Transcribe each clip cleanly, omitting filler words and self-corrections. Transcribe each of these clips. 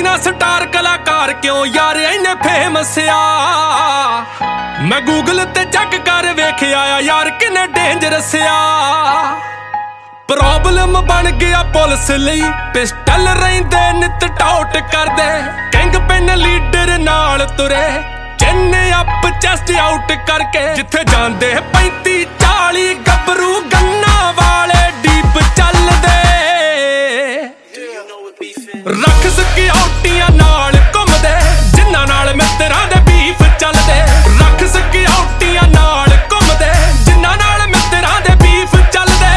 बिना स्टार कलाकार क्यों यार इन्ने फेमस आ। मैं गूगल ते चेक कर वेख आया यार किन्ने डेंजरस आ। प्रॉब्लम बन गया पुलिस लई पिस्टल रहिंदे नित टाउट करदे। किंग पिन लीडर नाल तुरे चिन अप चेस्ट आउट करके। जिथे जांदे 35-40 गबरू गन्ना वाले डीप चलदे। रख सिक्योरिटियां नाल घुमदे जिन्हां नाल मित्तरां दे बीफ चलदे। रख सिक्योरिटियां नाल घुमदे जिन्हां नाल मित्तरां दे बीफ चलदे।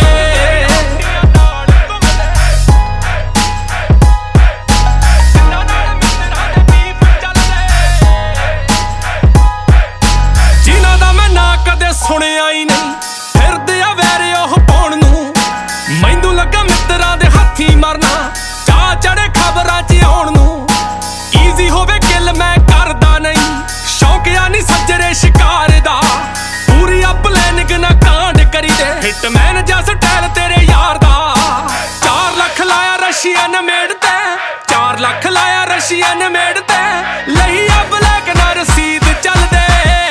जिन्हां दा मैं ना कदे सुनिया ही नहीं फिरदे आ वैरे ओह पाउण नूं। मैनूं लगा मित्तरां दे हत्थी मरना चढ़े खबरां च आउण नूं। ईजी होवे किल मैं करदा नहीं शौकिया नहीं सज्जरे शिकार दा। पूरी अप प्लानिंग ना कांड करी दे हिटमैन जा स्टाइल तेरे यार दा। 4 लाख लाया रशियन मेड ते 4 लाख लाया रशियन मेड ते। लही आ ब्लैक ना रसीद चलदे।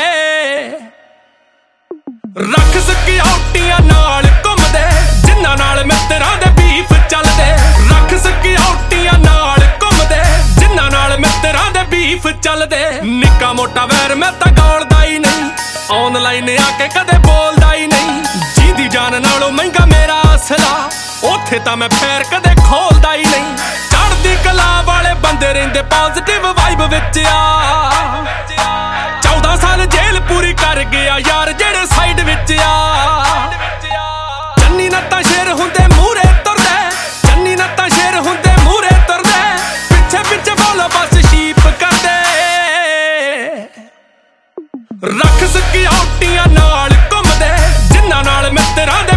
रख सिक्योरिटियां नाल घुमदे जिन्हां नाल मित्तरां दे बीफ चलदे। रख सिक्योरिटियां नाल घुमदे जिन्हां नाल मित्तरां दे बीफ चलदे। निक्का मोटा वैर मैं तां गौलदा ही नहीं ऑनलाइन आके कदे बोलदा ही नहीं। जींदी जान नालों महंगा मेरा असला ओथे तां मैं पैर कदे खोलदा ही नहीं। चढ़दी कला वाले बंदे रहिंदे पॉजिटिव वाइब विच आ। 14 साल जेल पूरी कर गया यार जेड़े साइड विच आ। चन्नी नत्ता शेर हुंदे मूरे तुरदे चन्नी नत्ता शेर हुंदे मूरे तुरदे। पिछे पिछे बोलो बस शीप करदे। रख सिक्योरिटियां नाल घुमदे जिन्हां नाल मित्तरां दे